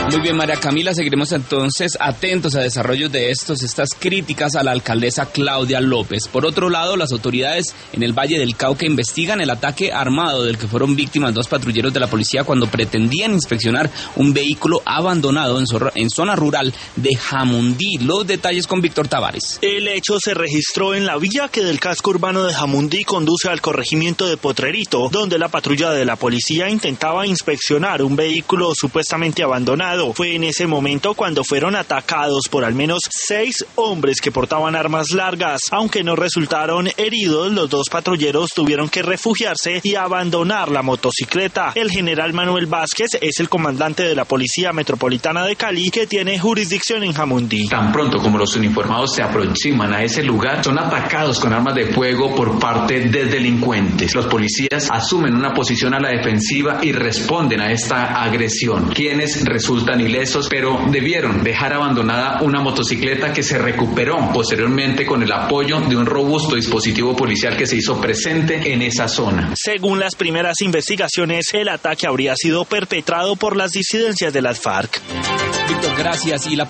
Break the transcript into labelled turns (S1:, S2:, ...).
S1: Muy bien, María Camila, seguiremos entonces atentos a desarrollos de estas críticas a la alcaldesa Claudia López. Por otro lado, las autoridades en el Valle del Cauca investigan el ataque armado del que fueron víctimas 2 patrulleros de la policía cuando pretendían inspeccionar un vehículo abandonado en zona rural de Jamundí. Los detalles con Víctor Tavares.
S2: El hecho se registró en la vía que del casco urbano de Jamundí conduce al corregimiento de Potrerito, donde la patrulla de la policía intentaba inspeccionar un vehículo supuestamente abandonado. Fue en ese momento cuando fueron atacados por al menos 6 hombres que portaban armas largas. Aunque no resultaron heridos, los 2 patrulleros tuvieron que refugiarse y abandonar la motocicleta. El general Manuel Vázquez es el comandante de la Policía Metropolitana de Cali, que tiene jurisdicción en Jamundí.
S3: Tan pronto como los uniformados se aproximan a ese lugar, son atacados con armas de fuego por parte de delincuentes. Los policías asumen una posición a la defensiva y responden a esta agresión, quienes resultan ilesos, pero debieron dejar abandonada una motocicleta que se recuperó posteriormente con el apoyo de un robusto dispositivo policial que se hizo presente en esa zona.
S2: Según las primeras investigaciones, el ataque habría sido perpetrado por las disidencias de las FARC.
S1: Víctor, gracias. Y la